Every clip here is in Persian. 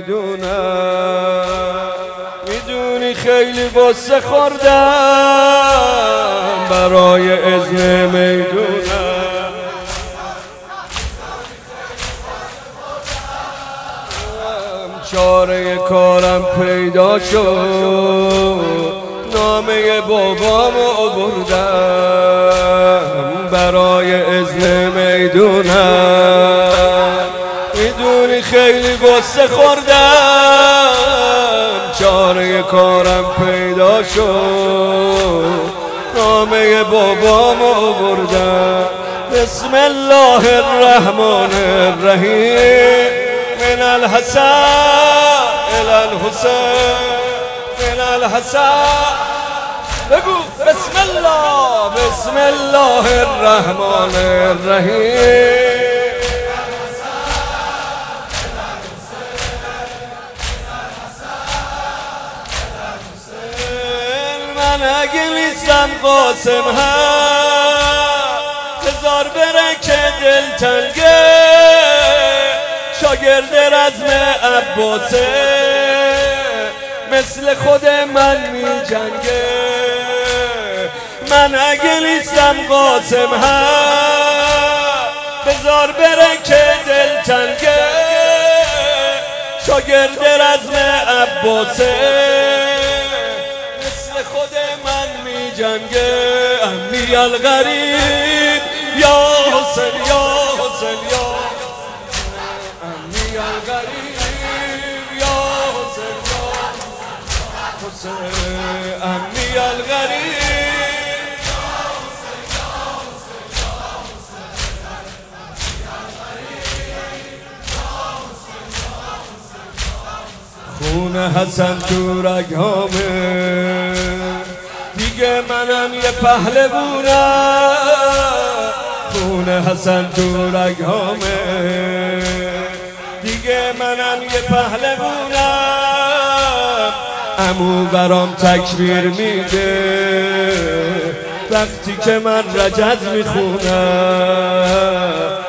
میدونم، میدونی خیلی غصه خوردم برای اذن میدونم، چاره کارم پیدا شد، نامه بابامو آوردم برای اذن میدونم، میدونی خیلی غصه خوردم، چاره کارم پیدا شد، نامه بابامو آوردم. بسم الله الرحمن الرحیم، من الحسن الى الحسین، من الحسن بگو بسم الله، بسم الله الرحمن الرحیم. من اگه نیستم قاسم هم بذار بره که دل تنگه، شاگرد رزم عباسه مثل خود من می جنگه. من اگه نیستم قاسم هم بذار بره که دل تنگه، شاگرد رزم عباسه مثل خود من می جنگه. امی الغریب یا حسین یا حسین یا امی الغریب یا حسین یا حسین، امی الغریب یا حسین یا حسین یا حسین، خون حسن تو رگامه، دیگه منم یه پهلوونم. خون حسن تو رگامه، دیگه منم یه پهلوونم. عمو برام تکبیر میده وقتی که من رجز میخونم،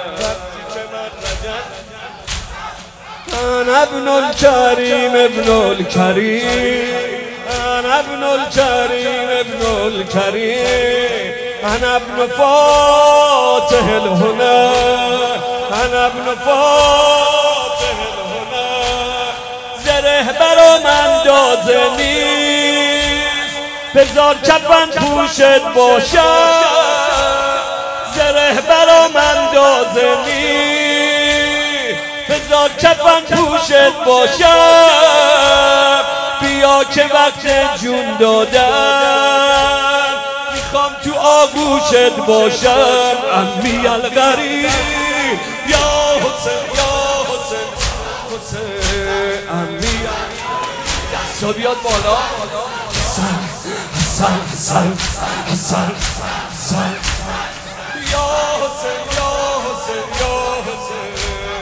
انا ابن الکریم ابن الکریم، انا ابن الکریم ابن الکریم، انا ابن فاتح الهنا، انا ابن فاتح الهنا. زره برام اندازه نیست، بذار کفن پوشت باشم. زره برام اندازه نیست، بذار کفن پوشت باشم. بیا که وقت جون دادن میخوام تو آغوشت باشم. امی الغریب یا حسین یا حسین حسین، امی دستا بیاد بالا. حسن حسن حسن حسن حسن یا حسین یا حسین یا حسین.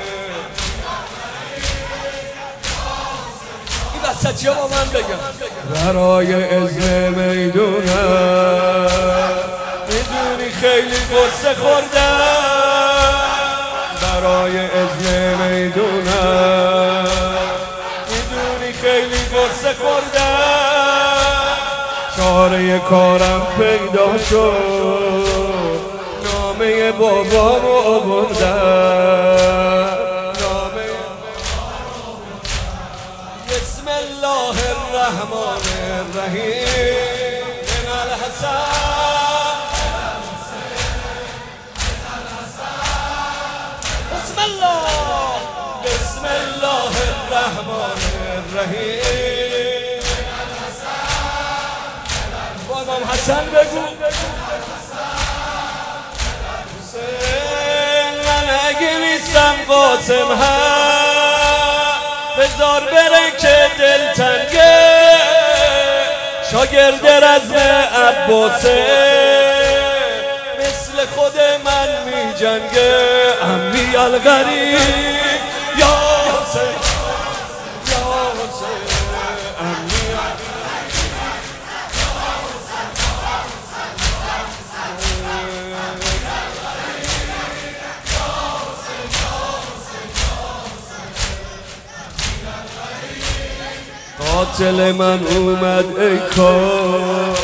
این وسطی ها با من بگم برای اذن میدونم، میدونی خیلی غصه خوردم برای اذن میدونم، میدونی خیلی غصه خوردم، چاره کارم پیدا شد، نامه بابامو آوردم. بسم الله الرحمن الرحیم، من الحسن بسم الله، بسم الله الرحمن الرحیم. با امام حسن بگو من اگه نیستم قاسم هم بذار بره که دل تنگه، شاگرد رزم عباسه مثل خود من می جنگه. امی الغریب یا حسین یا حسین، امی الغریب قاتل من اومد ای کار،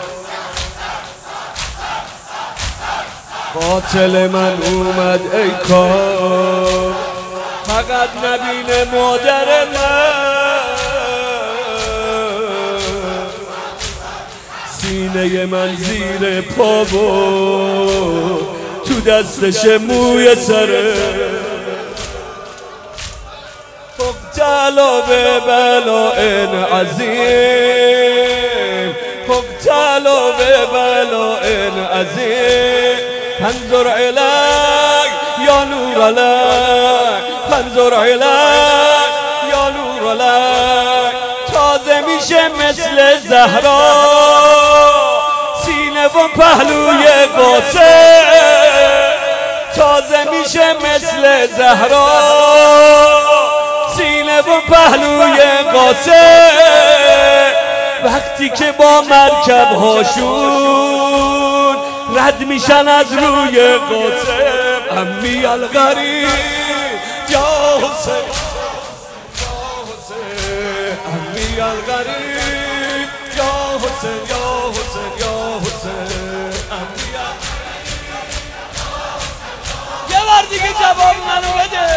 قاتل من اومد ای کار، فقط نبینه مادر من، سینه من زیر پا بود تو دستش موی سره، مبتلا به بلاء عظیم، مبتلا به بلاء عظیم، فانظر الیک یا نور الیک، فانظر الیک یا نور الیک، تازه میشه مثل زهرا سینه و پهلوی قاسم، تازه میشه مثل زهرا سینه و پهلوی قاسم، وقتی که با مرکب هاشون رد میشن از روی قاسم. امی الغریب یا حسین، امی الغریب یا حسین، یا حسین، یا حسین، یه بار دیگه جواب منو بده.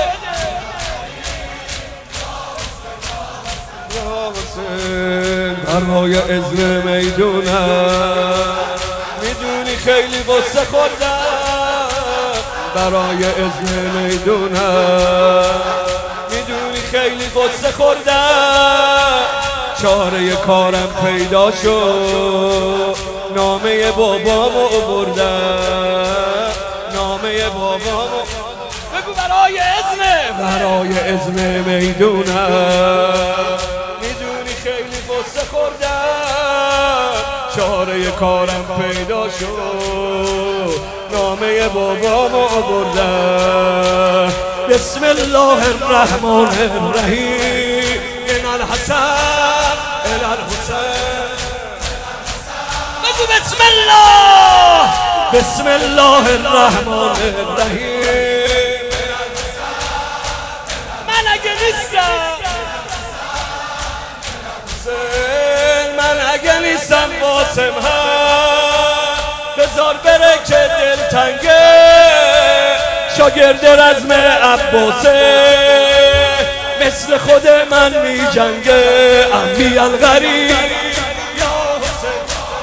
یا حسین برای عزم میدونم، میدونی خیلی غصه خوردم، برای عزم میدونم، میدونی خیلی غصه خوردم، چاره کارم پیدا شد، نامه بابامو آوردم، نامه بابامو بگو برای عزم، برای عزم میدونم، میدونی خیلی غصه خوردم، چاره کارم پیدا شد، نامه بابامو آوردم. بسم الله الرحمن الرحیم، من الحسن الى الحسین، بگو بسم الله، بسم الله الرحمن الرحیم، من اگه نیستم، من اگه نیستم قاسم هم بذار بره که دلتنگه، شاگرد رزم عباسه مثل خود من می جنگه. امی الغریب یا حسین،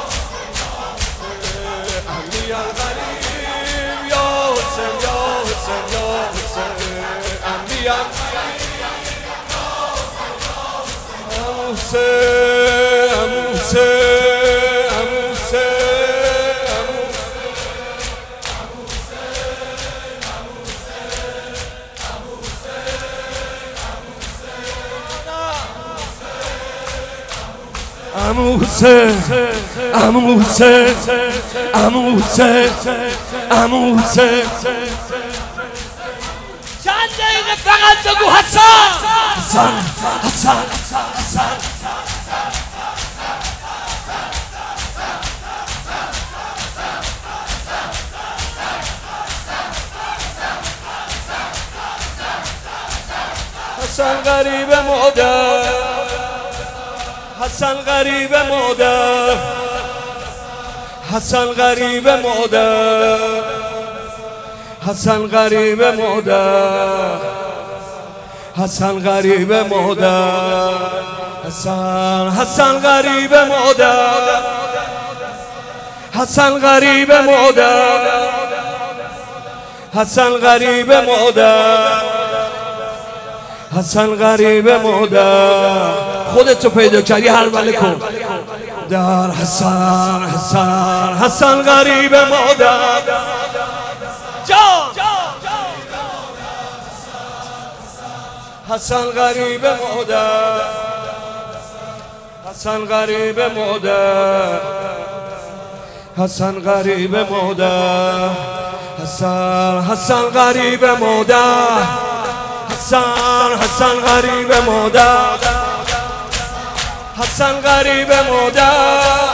امی الغریب یا حسین، یا حسین، یا حسین، امی الغریب یا حسین، عمو حسین، عمو حسین، عمو حسین، عمو حسین، چند دقیقه فقط بگو حسن، حسن، حسن، حسن، حسن غریب مادر، حسن غریب مادر، حسن غریب مادر، حسن غریب مادر، حسن غریب مادر، حسن، حسن غریب مادر، حسن غریب مادر، حسن غریب مادر، حسن غریب مادر، خودتو پیدا کردی هر بله کن در حسن، حسن، حسن غریب مادر جان، حسن غریب مادر، حسن غریب مادر، حسن غریب مادر، حسن، حسن غریب مادر، حسن، حسن غریب مادر، حسن غریب مادر،